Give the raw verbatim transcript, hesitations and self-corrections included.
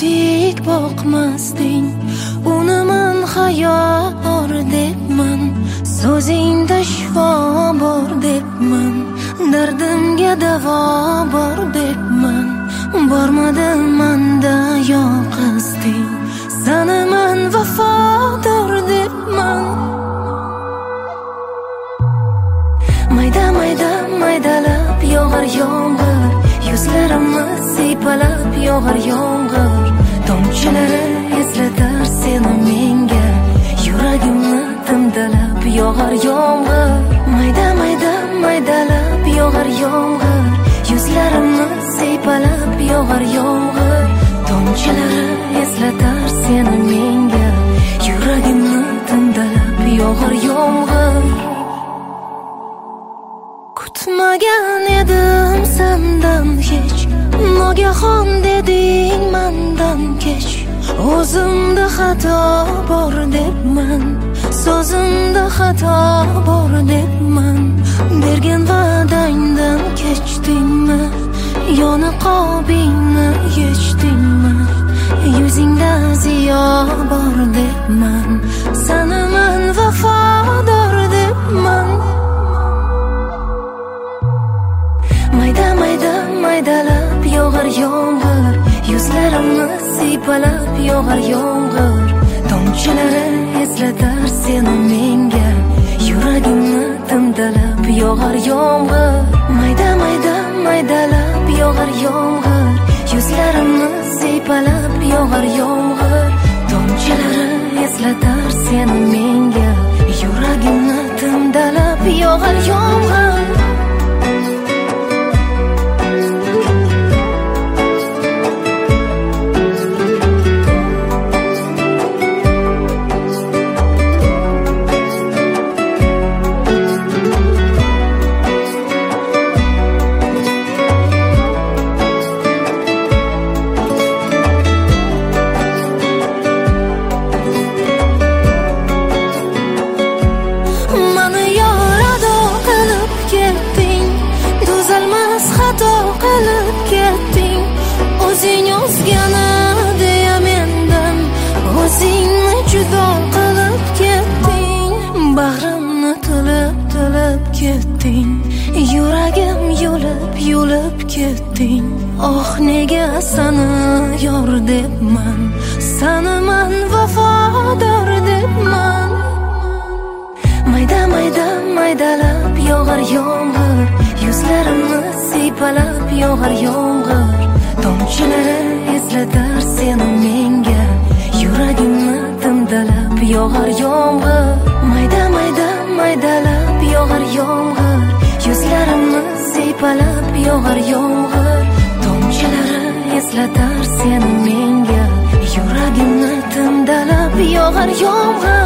tik boqmasding, uni men hayot bor debman, so'zingda shifo bor debman, dardimga davo bor debman. Bormadim manda yoqasding, seni men vafodor debman. Mayda mayda maydalab yog'ar yomg'ir, yuzlarimni siypalab yog'ar yomg'ir, tomchilari eslatar seni menga, yuragimni timdalab yog'ar yomg'ir. Mayda mayda maydalab yog'ar yomg'ir, yuzlarimni siypalab yog'ar yomg'ir, tomchilari eslatar seni menga, yuragimni timdalab yog'ar yomg'ir. Kutmagan edim sendan hech, nogahon deding mendan kech. O'zimda xato bor debman, so'zimda xato bor debman. Bergan va'dangdan kechdingmi, yoni qobingni yechdingmi? Yuzingda ziyo bor debman, seni men vafodor debman. Mayda mayda maydalab yog'ar yomg'ir, yuzlarimni siypalab yog'ar yomg'ir, tomchilari eslatar seni menga, yuragimni timdalab yog'ar yomg'ir. Mayda mayda maydalab yog'ar yomg'ir, yuzlarimni siypalab yog'ar yomg'ir, tomchilari eslatar seni menga, yuragimni timdalab yog'ar yomg'ir. O'zing o'zgani deya mendan, o'zingni judo qilib ketding. Bag'rimni tilib tilib ketding, yuragim yulib yulib ketding. Oh nega seni yor debman, seni men vafodor debman. Mayda mayda maydalab yog'ar yomg'ir, yuzlarimni siypalab yog'ar yomg'ir, tomchilari eslatar seni menga, yuragimni timdalab yog'ar yomg'ir. Mayda mayda maydalab yog'ar yomg'ir, yuzlarimni siypalab yog'ar yomg'ir, tomchilari eslatar seni menga, yuragimni timdalab yog'ar yomg'ir.